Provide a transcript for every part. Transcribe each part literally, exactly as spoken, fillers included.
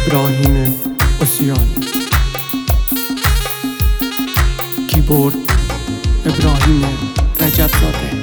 ابراهیم عصیانی. کیبورد ابراهیم رجب‌زاده.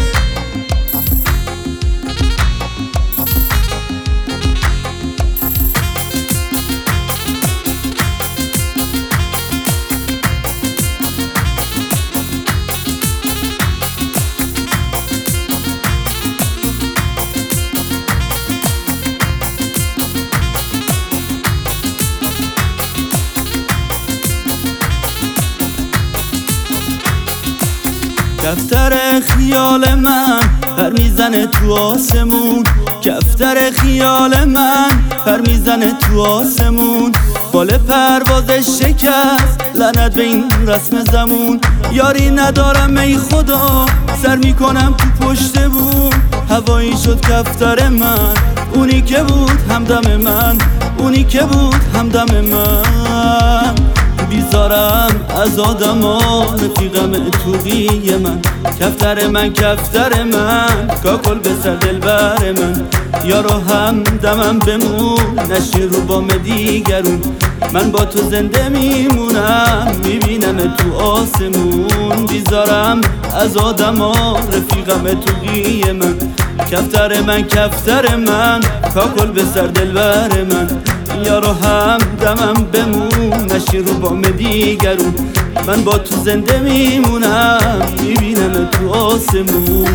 کفتر خیال من پر میزنه تو آسمون، کفتر خیال من پر میزنه تو آسمون. بال پروازش شکست، لعنت به این رسم زمون. یاری ندارم ای خدا، سر میکنم تو پشت بون. هوایی شد کفتر من، اونی که بود همدم من، اونی که بود همدم من. بیزارم از آدما رفیقم توقی من. کفتر من کفتر من، کاکل به سر دلبر من. یارو هم دمم بمون، نشی رو بام دیگرون. من با تو زنده میمونم، میبینم تو آسمون. بیزارم از آدما رفیقم توقی من. کفتر من کفتر من، کاکل به سر دلبر من. یارو هم دمم بمون، نشی رو بام دیگرون. من با تو زنده میمونم، میبینم تو آسمون.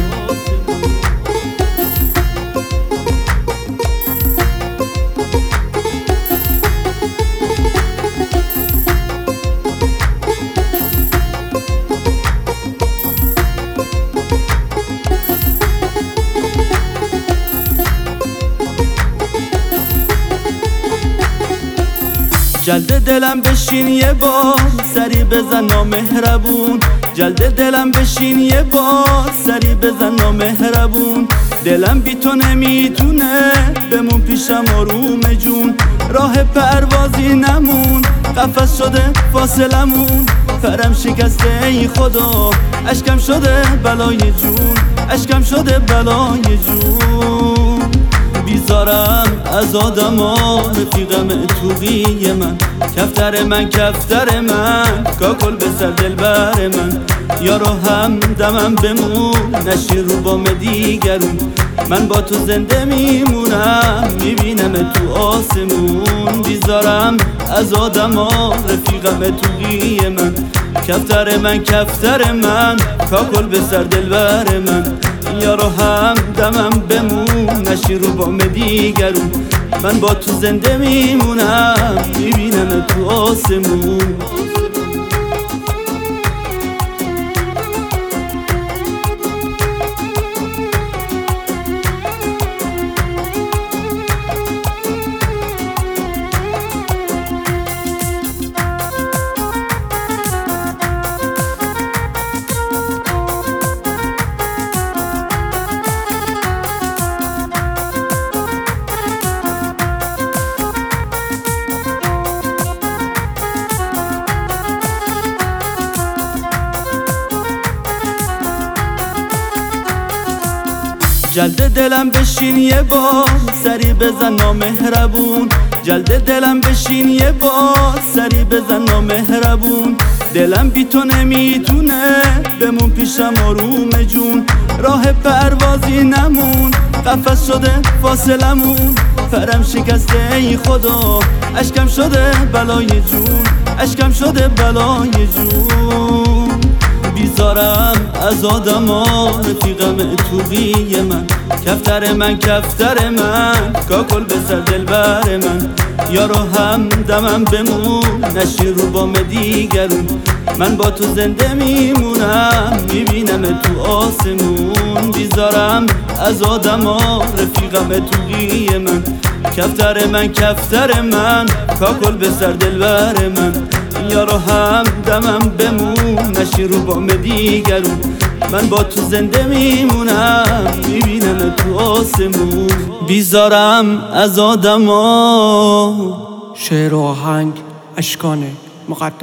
جلد دلم بشین یه بار، سری بزن نامهربون. جلد دلم بشین یه بار، سری بزن نامهربون. دلم بی تو نمیتونه بمون پیشم آروم جون. راه پروازی نمون، قفس شده فاصلمون. پرم شکسته ای خدا، اشکم شده بلای جون، اشکم شده بلای جون. بیزارم از آدما رفیقم توقی من. کفتر من کفتر من، کاکل به سر دلبر من. یارو هم دمم بمون، نشی رو بام دیگرون. من با تو زنده میمونم، میبینم تو آسمون. بیزارم از آدما رفیقم توقی من. کفتر من کفتر من، کاکل به سر دلبر من. یارو هم دمم بمون، نشی رو بام دیگرون. من با تو زنده میمونم، میبینم تو آسمون. جلد دلم بشین یه بار، سری بزن نامهربون. جلد دلم بشین یه بار، سری بزن نامهربون. دلم بی تو نمیتونه بمون پیشم آروم جون. راه پروازی نمون، قفس شده فاصلمون. پرم شکسته ای خدا، اشکم شده بلای جون، اشکم شده بلای جون. بیزارم از آدما رفیقم توقی من. کفتر من کفتر من، کاکل به سر دلبر من. یارو هم دمم بمون، نشی رو بام دیگرون. من با تو زنده میمونم، میبینم تو آسمون. بیزارم از آدما رفیقم توقی من. کفتر من کفتر من، کاکل به سر دلبر من. یارو هم دمم بمون، نشی رو بام دیگرون. من با تو زنده میمونم، میبینم تو آسمون. بیزارم از آدما. شعر و آهنگ اشکان مقدس.